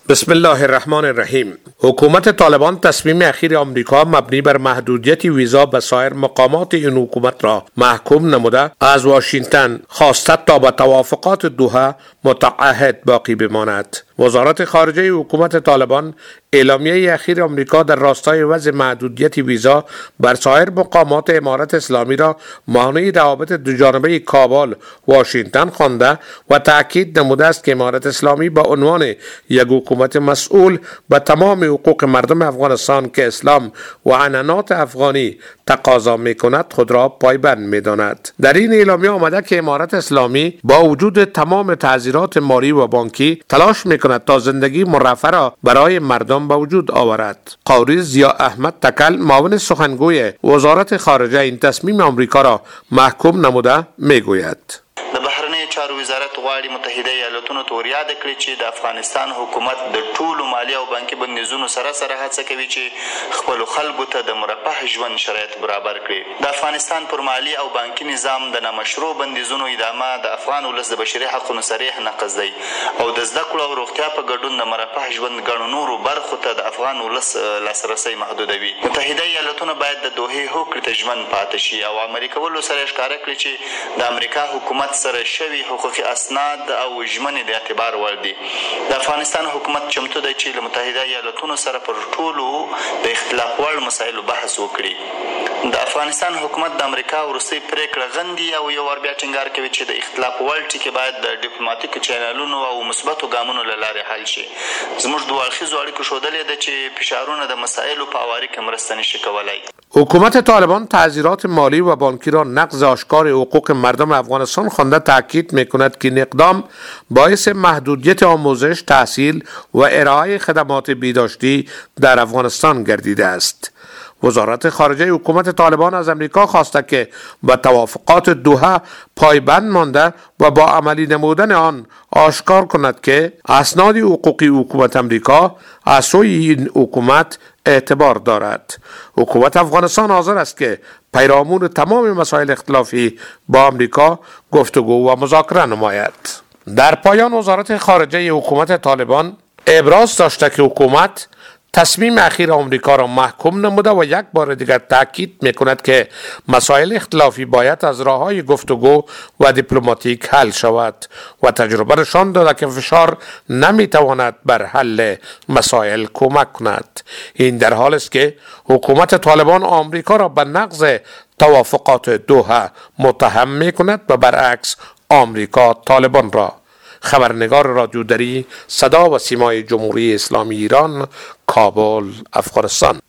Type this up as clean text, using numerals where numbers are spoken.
بسم الله الرحمن الرحیم. حکومت طالبان تصمیم اخیر آمریکا مبنی بر محدودیت ویزا به سایر مقامات این حکومت را محکوم نموده از واشنگتن خواسته تا به توافقات دوحه متعهد باقی بماند. وزارت خارجه حکومت طالبان اعلامیه اخیر آمریکا در راستای وضع محدودیت ویزا بر سایر مقامات امارت اسلامی را مانع روابط دوجانبه کابل واشنگتن خوانده و تاکید نموده است که امارت اسلامی به عنوان یک حکومت مسئول به تمام حقوق مردم افغانستان که اسلام و عنعنات افغانی تقاضا می‌کند خود را پایبند می‌داند. در این اعلامیه آمده که امارت اسلامی با وجود تمام تعذیرات مالی و بانکی تلاش می‌کند تا زندگی مرفه را برای مردم به وجود آورد. قاری ضیا احمد تکل معاون سخنگوی وزارت خارجه این تصمیم آمریکا را محکوم نموده می‌گوید. د بهرنی چارو وزارت غواړي متحده ایالاتونو ته ورياده کړي چې د افغانستان حکومت د ټولو مالي او بانکي بندیزونو سره هڅه کوي چې خپلو خلکو ته د مرفه ژوند شرایط برابر کړي. د افغانستان پر مالي او بانکي نظام د نامشروع بندیزونو ادامه د افغان ولس د بشري حقونو صریح نقض دی او د زده کړو او روغتیا په ګډون د مرفه ژوند ګڼو نورو برخو ته د افغان ولس لاسرسی محدودوي. متحده ایالاتونه باید د دوحې هوکړې ته ژمن پاتې شي او عملي کولو سره یې ښکاره کړي چې د امریکا حکومت سره شوي حقوقي اسناد او ژمنې د اعتبار وړ دي. د افغانستان حکومت چمتو دی چې له متحده ایالاتونو سره پر ټولو د اختلاف وړ مسایلو بحث وکړي. د افغانستان حکومت د امریکا وروستۍ پریکړه غندي او یو ور بیا ټینګار کوي چې د اختلاف وړ ټکي باید د ډیپلوماټیکو چینلونو او مثبتو ګامونو له لارې حل شي. زموږ دوه اړخیزو اړیکو ښودلې ده چې فشارونه د مسایلو په هواري کې مرسته نشي کولی. حکومت طالبان تعذیرات مالی و بانکی را نقض آشکار حقوق مردم افغانستان خوانده تاکید می‌کند که این اقدام باعث محدودیت آموزش، تحصیل و ارائه خدمات بهداشتی در افغانستان گردیده است. وزارت خارجه حکومت طالبان از امریکا خواسته که به توافقات دوحه پایبند مانده و با عملی نمودن آن آشکار کند که اسناد حقوقی حکومت امریکا از سوی این حکومت اعتبار دارد. حکومت افغانستان حاضر است که پیرامون تمام مسائل اختلافی با امریکا گفتگو و مذاکره نماید. در پایان وزارت خارجه حکومت طالبان ابراز داشته که حکومت تصمیم اخیر آمریکا را محکوم نموده و یک بار دیگر تاکید میکند که مسائل اختلافی باید از راههای گفتگو و دیپلماتیک حل شود و تجربه نشان داده که فشار نمیتواند بر حل مسائل کمک کند. این در حال است که حکومت طالبان آمریکا را به نقض توافقات دوحه متهم میکند و برعکس آمریکا طالبان را. خبرنگار رادیو دری صدا و سیمای جمهوری اسلامی ایران، کابل، افغانستان.